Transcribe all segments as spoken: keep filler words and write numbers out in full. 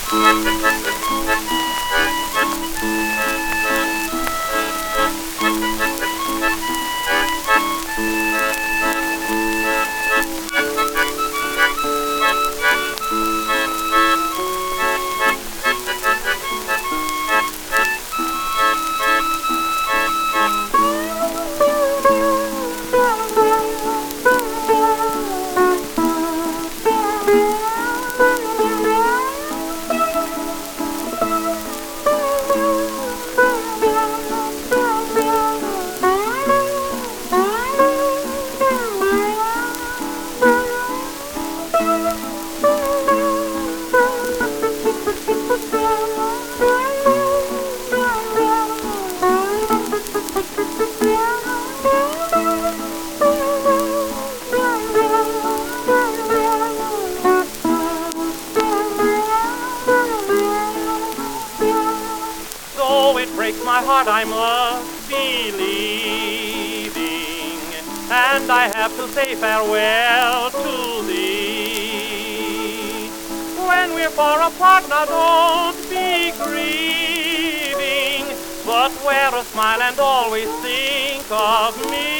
Though it breaks my heart, I must be leaving, and I have to say farewell to thee. When we're far apart, now don't be grieving, but wear a smile and always think of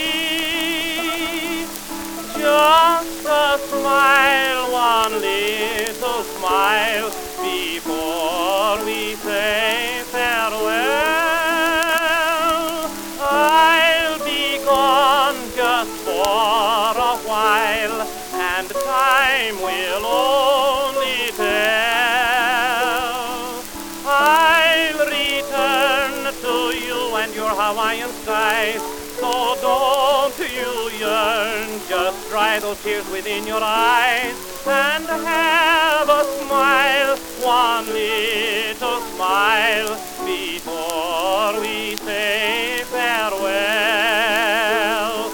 me. Just a smile, one little smile, before we say farewell. I'll be gone just for a while, and time will only tell. I'll return to you and your Hawaiian skies, so don't you yearn, just dry those tears within your eyes, and have a smile, one little smile, before we say farewell.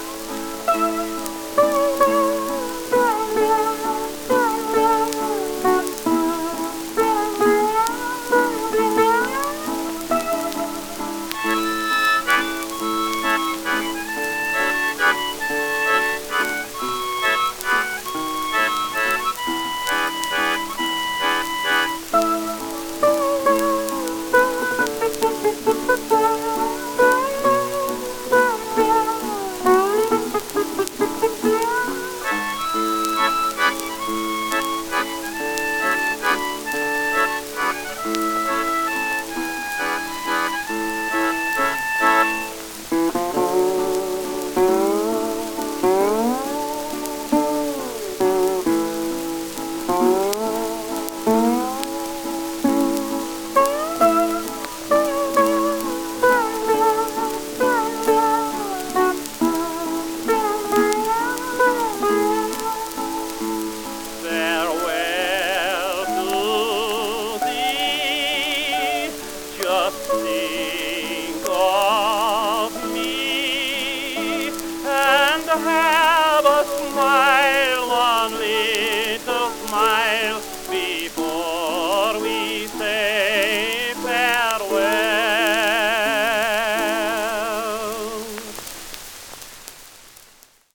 Think of me and have a smile, one little smile, before